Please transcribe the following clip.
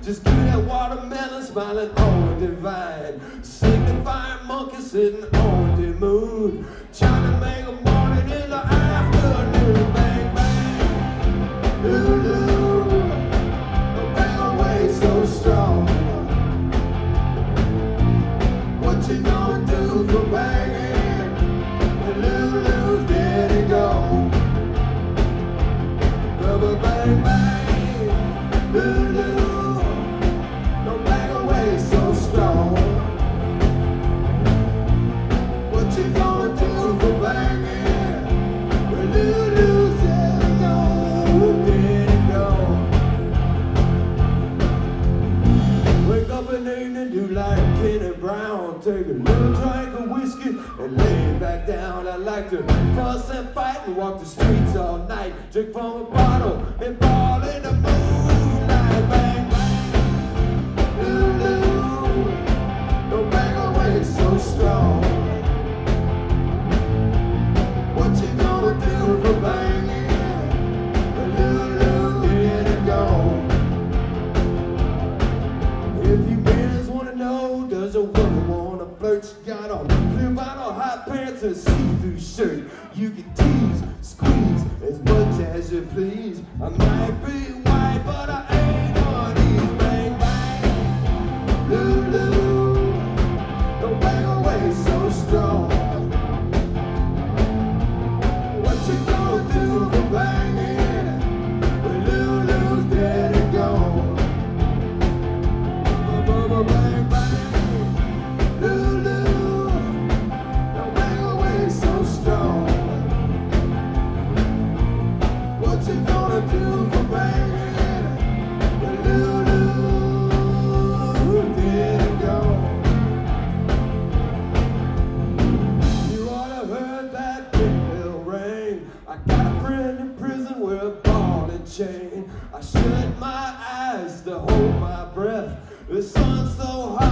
Just give that watermelon smiling on the vine. Signifying monkey sitting on the moon. Trying to make a morning in the afternoon. Bang, bang. Lulu. Bang away so strong. What you gonna do for banging? When Lulu's dead and gone. Rubber bang, bang. Lulu. Do like Kenny Brown, take a little drink of whiskey and lay it back down. I like to fuss and fight and walk the streets all night, drink from a bottle and fall in the moonlight. Bang, bang, Lulu, don't bang away so strong. What you gonna do for banging? Lulu, dead and gone. If you does a woman wanna flirt? She got on clear bottle, hot pants, and a see-through shirt. You can tease, squeeze as much as you please. I might be white, but I ain't on these. Bang, bang, Lulu, don't bang away so strong. What you gonna do for banging when Lulu's dead and gone? Bang, bang. Chain. I shut my eyes to hold my breath. The sun's so hot.